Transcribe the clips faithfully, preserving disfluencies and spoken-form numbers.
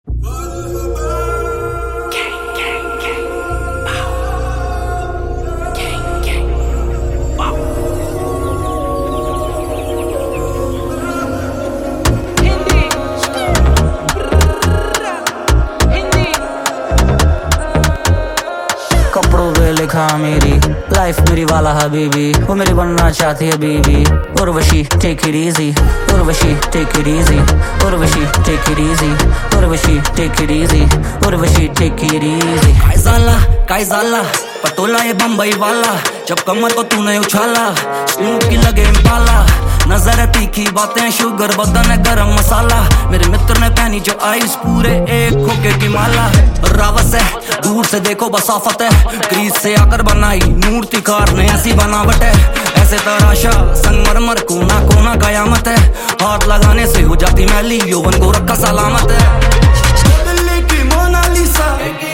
कपड़ों पे लिखा मेरी लाइफ मेरी वाला हबीबी, वो मेरी बनना चाहती है बीबी। Urvashi take it easy, Urvashi take it easy, Urvashi take it easy, Urvashi take it easy, Urvashi take it easy. काय झाला काय झाला पटोला ये बम्बई वाला, जब कमर को तूने उछाला स्नूप की लगे इम्पाला। नजर तीखी बातें शुगर बदन है गरम मसाला, मेरे मित्र ने पहनी जो आइस पूरे एक खोके की माला। रावस है दूर से देखो बसाफत है, क्रीज से आकर बनाई मूर्तिकार ने ऐसी बनावट है। ऐसे तराशा संगमरमर कोना कोना कयामत है, हाथ लगाने से हो जाती मैली यौवन को रखा सलामत है। दिल्ली की मोनालिसा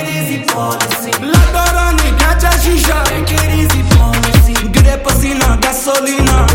लगा रानी क्या शीशा, गिरे पसीना गैसोलीना,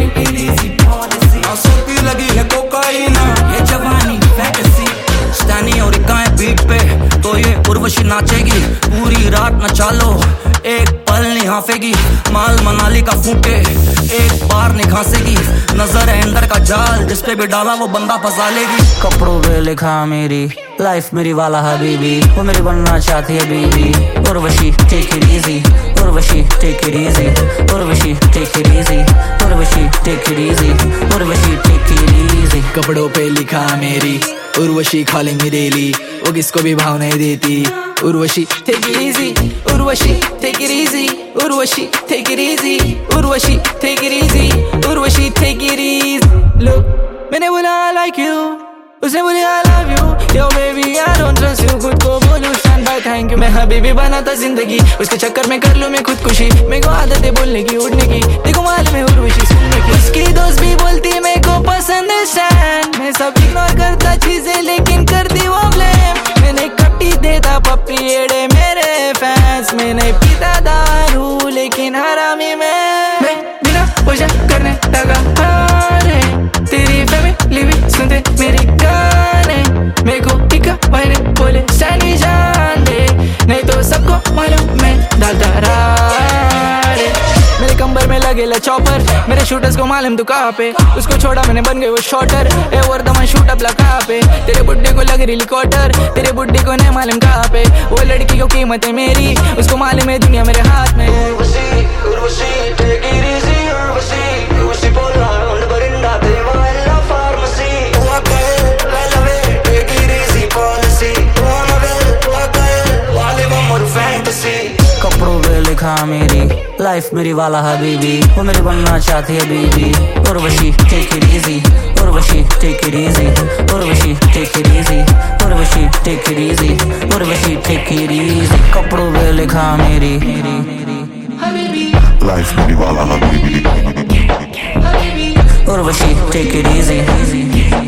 सोती लगी है कोकाइना। ये जवानी फैंटेसी स्टैनी और इकाएं बीट पे तो ये उर्वशी नाचेगी पूरी रात नचा लो, एक पल नहीं हाफेगी। माल मनाली का फूटे एक बार निखासेगी, नजर है अंदर का जाल जिस पे भी डाला वो बंदा फंसा लेगी। कपड़ों पे लिखा मेरी लाइफ मेरी वाला हबीबी, वो मेरी बनना चाहती है बीबी। Urvashi take it easy, Urvashi take it easy, Urvashi take it easy, Urvashi take it easy, Urvashi take it easy. कपड़ों पे लिखा मेरी उर्वशी कॉलिंग डेली, वो किसको भी भाव नहीं देती। Urvashi take it easy, Urvashi take it easy, Urvashi take it easy, Urvashi take it easy, Urvashi take it easy. Look मैंने बोला आई लाइक यू, उसने बोली I love you. Yo baby I don't trust you, खुद को बोलूं स्टैंड बाय थैंक यू। मैं हबीबी बनाता जिंदगी, उसके चक्कर में कर लूं मैं खुदकुशी। मेरे को आदत है बोलने की उड़ने की, देखो मालूम है उर्वशी सुनने की। उसकी दोस्त भी बोलती मेरे को पसंद है स्टैंड, मैं सब इग्नोर करता चीजें लेकिन करती वो ब्लेम। मैंने कट्टी देता पप्पी एड़े मेरे फैंस, मैंने पीता दारू लेकिन हरामी मैं, मैं बिना वजह करने लगा हारे। तेरी फैमिली भी सुनते मेरी गाने, मेरे को टिका भाई ने बोले सैनी जान दे, नहीं तो सबको मालूम मैं डालता रारे। मेरे कंबर में लगेला चॉपर, मेरे शूटर्स को मालूम तू कहाँ पे। उसको छोड़ा मैंने बन गए वो शॉटर, ए वर्धमान शूट अप लगा पे। तेरे बुड्ढे को लग रही क्वार्टर, तेरे बुड्ढे को नहीं मालूम कहाँ पे। वो लड़की को कीमत है मेरी, उसको मालूम है दुनिया मेरे हाथ में। Urvashi Urvashi take it easy, Urvashi Urvashi बोला ऑन बरिंदा ते वाला फार्मेसी। वो कहे ले लवे टेक इट इजी पॉलिसी, वो नवेल वो कहे वाले मोर फैंटेसी। कपड़ों पे लिखा मेरी लाइफ मेरी वाला हबीबी, वो मेरी बनना चाहती है बीबी। Urvashi take it easy, Urvashi take it easy, Urvashi take it easy, Urvashi take it easy, Urvashi take it easy. कपड़ों पे लिखा मेरी लाइफ मेरी वाला हबीबी, उर्वशी टेक इट इजी।